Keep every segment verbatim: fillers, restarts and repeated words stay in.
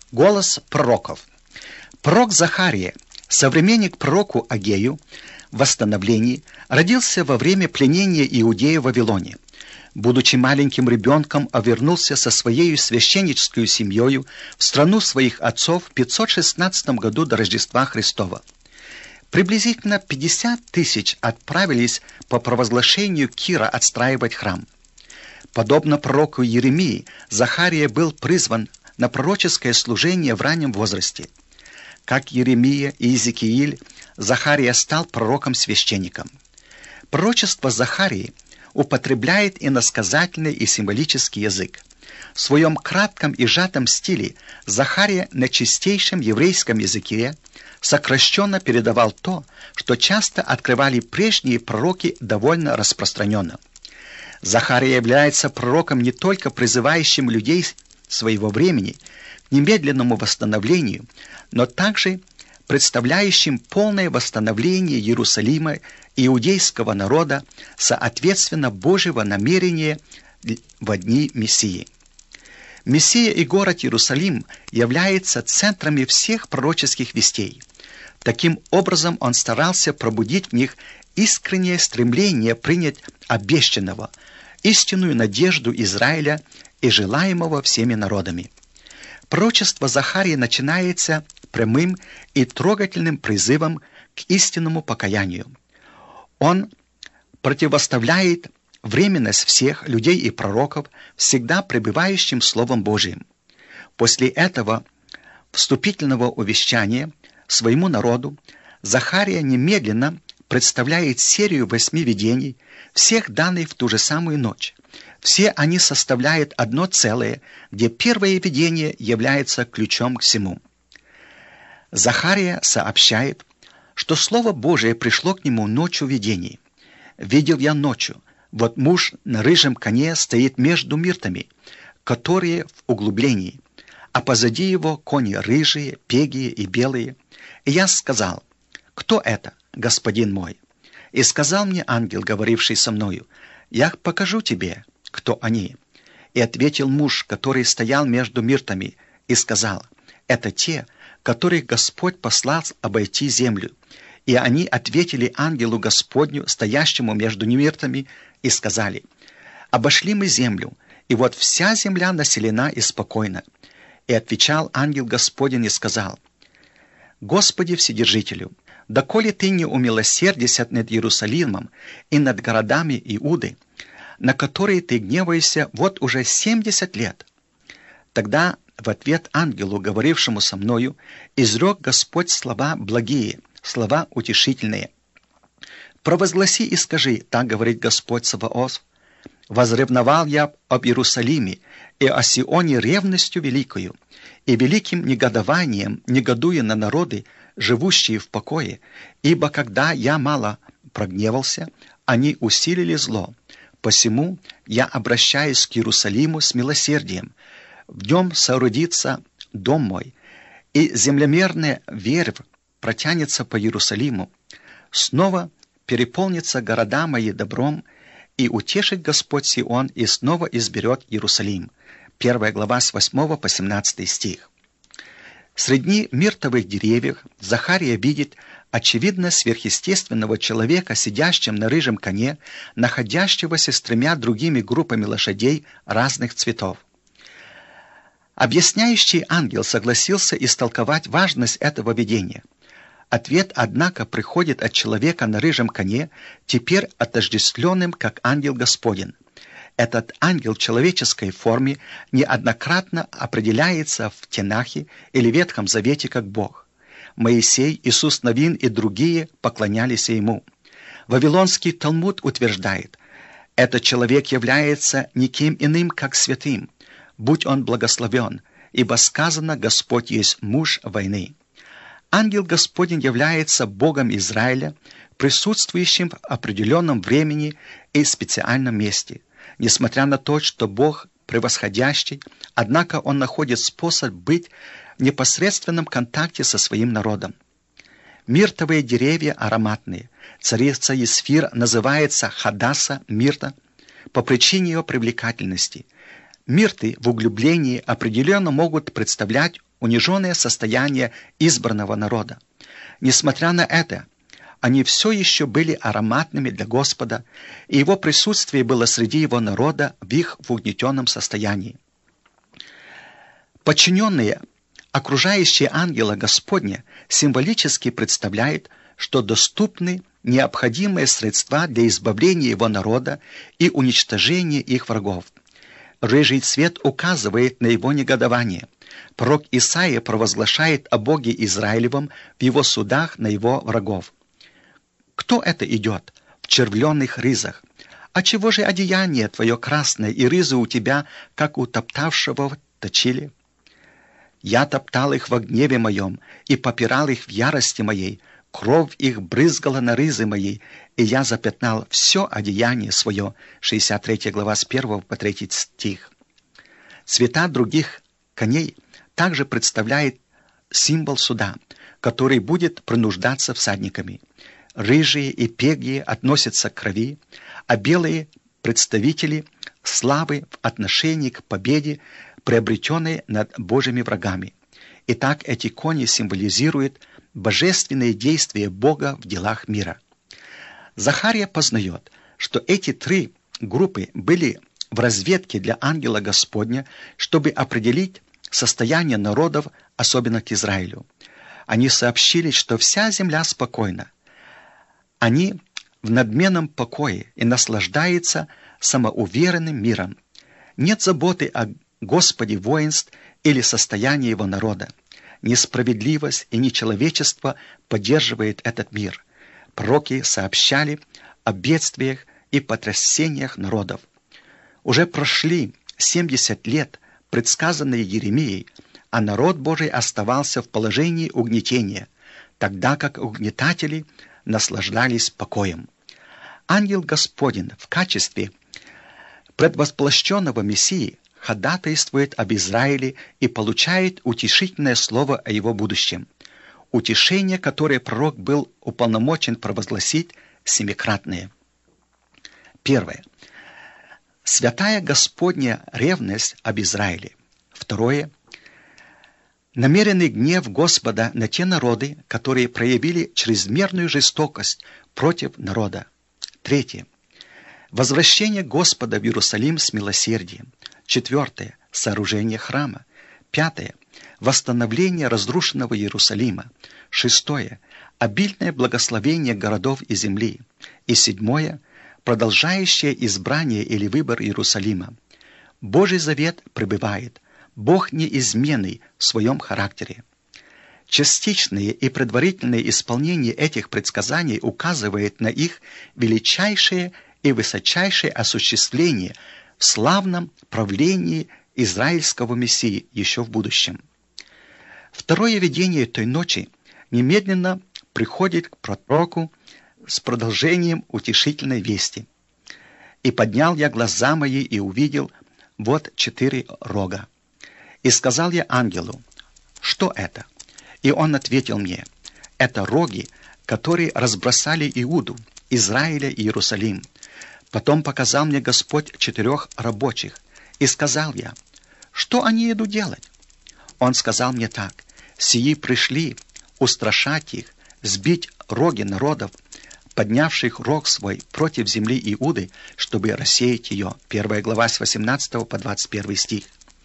Голос пророков. Пророк Захария, современник пророку Агею, в восстановлении, родился во время пленения Иудея в Вавилоне. Будучи маленьким ребенком, он вернулся со своей священнической семьей в страну своих отцов в пятьсот шестнадцатом году до Рождества Христова. Приблизительно пятьдесят тысяч отправились по провозглашению Кира отстраивать храм. Подобно пророку Иеремии, Захария был призван на пророческое служение в раннем возрасте. Как Иеремия и Иезекииль, Захария стал пророком-священником. Пророчество Захарии употребляет иносказательный и символический язык. В своем кратком и сжатом стиле Захария на чистейшем еврейском языке сокращенно передавал то, что часто открывали прежние пророки довольно распространенно. Захария является пророком, не только призывающим людей своего времени к немедленному восстановлению, но также представляющим полное восстановление Иерусалима и иудейского народа соответственно Божьего намерения во дни Мессии. Мессия и город Иерусалим являются центрами всех пророческих вестей. Таким образом, он старался пробудить в них искреннее стремление принять обещанного, истинную надежду Израиля и желаемого всеми народами. Пророчество Захарии начинается прямым и трогательным призывом к истинному покаянию. Он противоставляет временность всех людей и пророков, всегда пребывающим Словом Божиим. После этого вступительного увещания своему народу Захария немедленно представляет серию восьми видений, всех данных в ту же самую ночь. Все они составляют одно целое, где первое видение является ключом к всему. Захария сообщает, что Слово Божие пришло к нему ночью видений. «Видел я ночью, вот муж на рыжем коне стоит между миртами, которые в углублении, а позади его кони рыжие, пегие и белые. И я сказал: кто это, господин мой? И сказал мне ангел, говоривший со мною: я покажу тебе, кто они. И ответил муж, который стоял между миртами, и сказал: это те, которых Господь послал обойти землю. И они ответили ангелу Господню, стоящему между миртами, и сказали: обошли мы землю, и вот вся земля населена и спокойна. И отвечал ангел Господень и сказал: Господи Вседержителю, доколе ты не умилосердишься над Иерусалимом и над городами Иуды, на которые ты гневаешься вот уже семьдесят лет. Тогда в ответ ангелу, говорившему со мною, изрек Господь слова благие, слова утешительные. «Провозгласи и скажи, так говорит Господь Саваоф: возревновал я об Иерусалиме и о Сионе ревностью великою, и великим негодованием негодуя на народы, живущие в покое, ибо когда я мало прогневался, они усилили зло. Посему я обращаюсь к Иерусалиму с милосердием. В нем соорудится дом мой, и землемерная вервь протянется по Иерусалиму. Снова переполнится города мои добром, и утешит Господь Сион, и снова изберет Иерусалим». Первая глава с восьмого по семнадцатый стих. Среди миртовых деревьев Захария видит очевидно сверхъестественного человека, сидящим на рыжем коне, находящегося с тремя другими группами лошадей разных цветов. Объясняющий ангел согласился истолковать важность этого видения. Ответ, однако, приходит от человека на рыжем коне, теперь отождествленным как ангел Господень. Этот ангел в человеческой форме неоднократно определяется в Тенахе или Ветхом Завете как Бог. Моисей, Иисус Навин и другие поклонялись ему. Вавилонский Талмуд утверждает: этот человек является никем иным, как святым, будь он благословен, ибо сказано: Господь есть муж войны. Ангел Господень является Богом Израиля, присутствующим в определенном времени и специальном месте. Несмотря на то, что Бог превосходящий, однако Он находит способ быть в непосредственном контакте со своим народом. Миртовые деревья ароматные. Царица Есфир называется Хадаса, мирта, по причине ее привлекательности. Мирты в углублении определенно могут представлять униженное состояние избранного народа. Несмотря на это, они все еще были ароматными для Господа, и Его присутствие было среди Его народа в их угнетенном состоянии. Подчиненные, окружающие ангела Господня, символически представляют, что доступны необходимые средства для избавления Его народа и уничтожения их врагов. Рыжий цвет указывает на его негодование. Пророк Исаия провозглашает о Боге Израилевом в его судах на его врагов. «Кто это идет в червленных ризах? А чего же одеяние твое красное, и ризы у тебя, как у топтавшего, точили? Я топтал их во гневе моем и попирал их в ярости моей, кровь их брызгала на ризы мои, и я запятнал все одеяние свое». шестьдесят третья глава с первого по третий стих. Цвета других коней также представляет символ суда, который будет принуждаться всадниками. Рыжие и пегие относятся к крови, а белые представители славы в отношении к победе, приобретенной над Божьими врагами. Итак, эти кони символизируют божественные действия Бога в делах мира. Захария познает, что эти три группы были в разведке для ангела Господня, чтобы определить состояние народов, особенно к Израилю. Они сообщили, что вся земля спокойна. Они в надменном покое и наслаждаются самоуверенным миром. Нет заботы о Господе воинств или состоянии его народа. Несправедливость и нечеловечество поддерживает этот мир. Пророки сообщали о бедствиях и потрясениях народов. Уже прошли семьдесят лет, предсказанные Еремией, а народ Божий оставался в положении угнетения, тогда как угнетатели наслаждались покоем. Ангел Господень в качестве предвоплощенного Мессии ходатайствует об Израиле и получает утешительное слово о его будущем. Утешение, которое пророк был уполномочен провозгласить, семикратное. Первое. Святая Господня ревность об Израиле. Второе. Намеренный гнев Господа на те народы, которые проявили чрезмерную жестокость против народа. Третье. Возвращение Господа в Иерусалим с милосердием. Четвертое. Сооружение храма. Пятое. Восстановление разрушенного Иерусалима. Шестое. Обильное благословение городов и земли. И седьмое. Продолжающее избрание или выбор Иерусалима. Божий завет пребывает. Бог неизменный в своем характере. Частичные и предварительные исполнение этих предсказаний указывает на их величайшее и высочайшее осуществление в славном правлении израильского Мессии еще в будущем. Второе видение той ночи немедленно приходит к пророку с продолжением утешительной вести. «И поднял я глаза мои и увидел вот четыре рога. И сказал я ангелу: что это? И он ответил мне: это роги, которые разбросали Иуду, Израиля и Иерусалим. Потом показал мне Господь четырех рабочих, и сказал я: что они идут делать? Он сказал мне так: сии пришли устрашать их, сбить роги народов, поднявших рог свой против земли Иуды, чтобы рассеять ее. Первая глава с восемнадцатого по двадцать первый стих.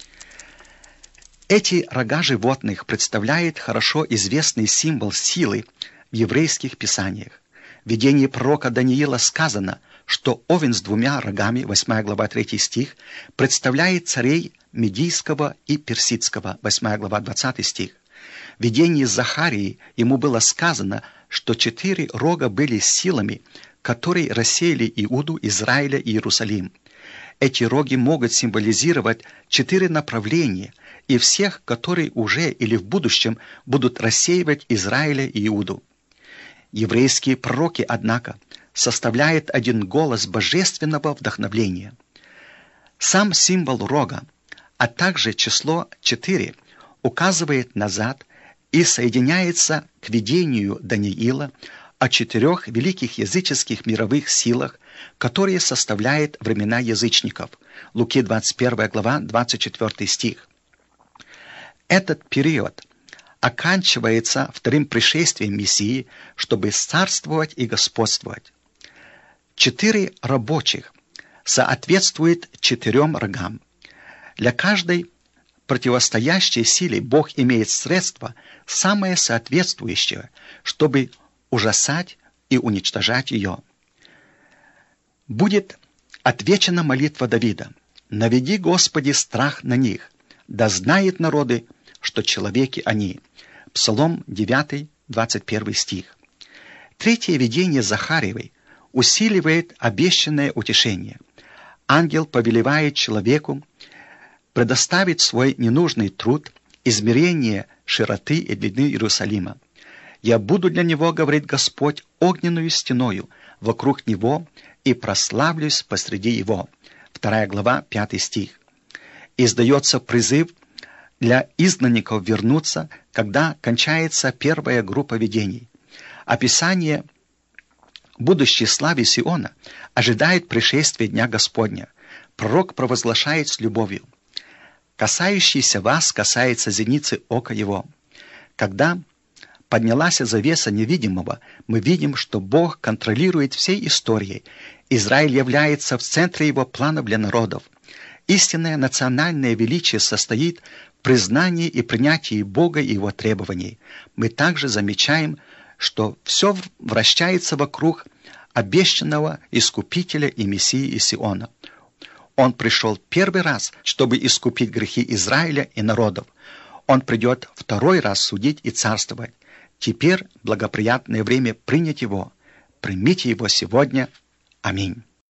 Эти рога животных представляют хорошо известный символ силы в еврейских писаниях. В видении пророка Даниила сказано, что овен с двумя рогами, восьмая глава третий стих, представляет царей Медийского и Персидского, восьмая глава двадцатый стих. В видении Захарии ему было сказано, что четыре рога были силами, которые рассеяли Иуду, Израиля и Иерусалим. Эти роги могут символизировать четыре направления и всех, которые уже или в будущем будут рассеивать Израиля и Иуду. Еврейские пророки, однако, составляют один голос божественного вдохновления. Сам символ рога, а также число четыре, указывает назад и соединяется к видению Даниила о четырех великих языческих мировых силах, которые составляют времена язычников. Луки двадцать первая глава, двадцать четвёртый стих. Этот период оканчивается вторым пришествием Мессии, чтобы царствовать и господствовать. Четыре рабочих соответствуют четырем рогам. Для каждой противостоящей силе Бог имеет средство, самое соответствующее, чтобы ужасать и уничтожать ее. Будет отвечена молитва Давида: «Наведи, Господи, страх на них, да знают народы, что человеки они». Псалом девятый, двадцать первый стих. Третье видение Захарьевой усиливает обещанное утешение. Ангел повелевает человеку предоставить свой ненужный труд, измерение широты и длины Иерусалима. «Я буду для него, — говорит Господь, — огненную стеною вокруг него и прославлюсь посреди его». Вторая глава, пятый стих. Издается призыв для изгнанников вернуться, когда кончается первая группа видений. Описание будущей славы Сиона ожидает пришествия Дня Господня. Пророк провозглашает с любовью: «Касающийся вас касается зеницы ока его». Когда поднялась завеса невидимого, мы видим, что Бог контролирует всей историей. Израиль является в центре его планов для народов. Истинное национальное величие состоит в признании и принятии Бога и его требований. Мы также замечаем, что все вращается вокруг обещанного Искупителя и Мессии из Сиона. Он пришел первый раз, чтобы искупить грехи Израиля и народов. Он придет второй раз судить и царствовать. Теперь благоприятное время принять его. Примите его сегодня. Аминь.